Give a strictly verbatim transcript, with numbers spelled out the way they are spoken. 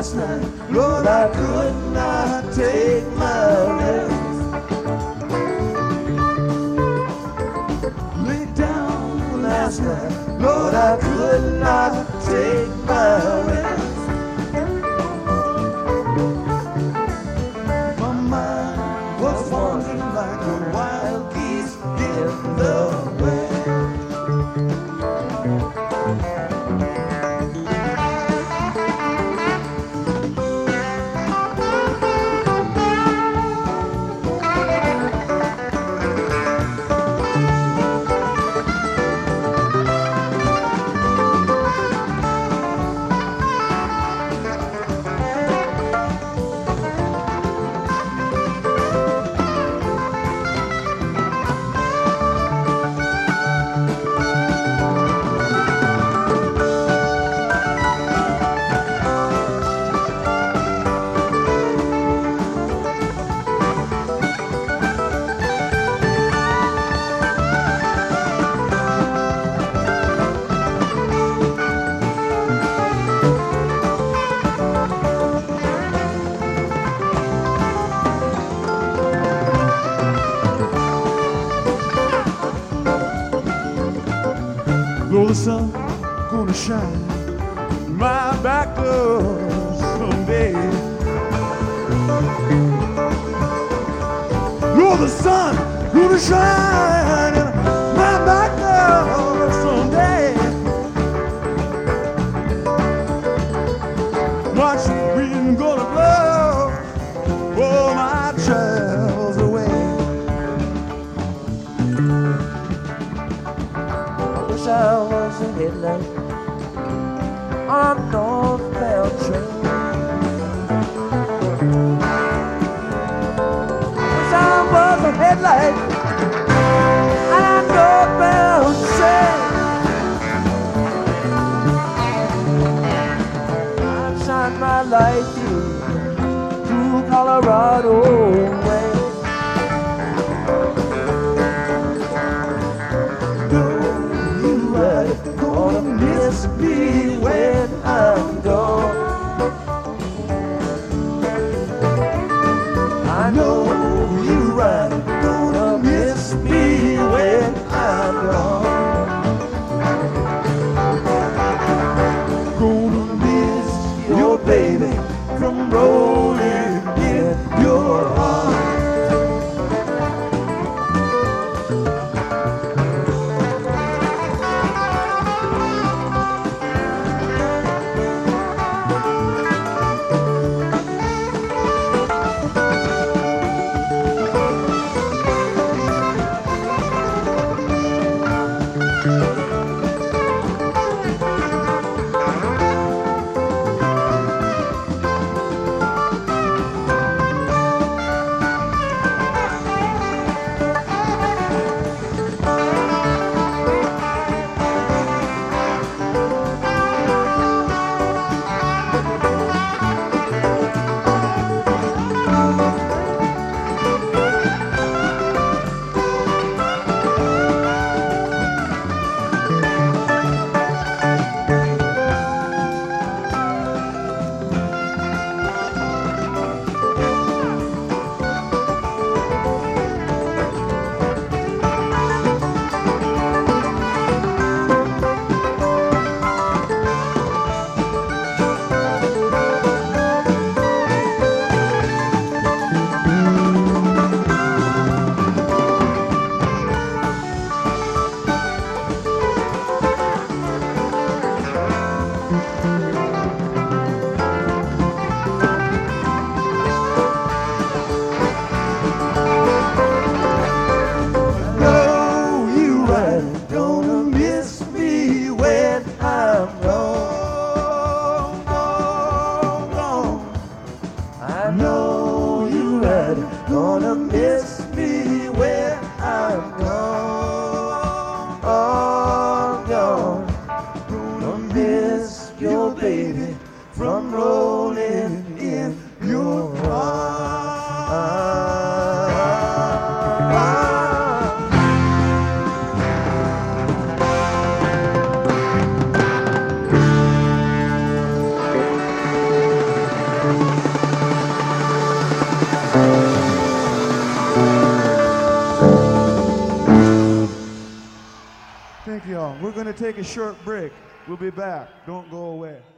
last night. Lord, I could not take my rest. Lay down last night. Lord, I could not take my rest. My mind was wandering like a wild geese in the wind. Though the sun gonna shine my back up someday. Though the sun gonna shine my back up someday. Watch the wind gonna blow all my troubles away. I was a headlight on a northbound train. Wish I was a headlight on a northbound train. I'd shine my light through through Colorado way. Gonna miss me when I'm gone. I know you're right. Gonna miss me when I'm gone. Gonna miss your baby from rolling in your arms. Thank y'all. We're going to take a short break. We'll be back. Don't go away.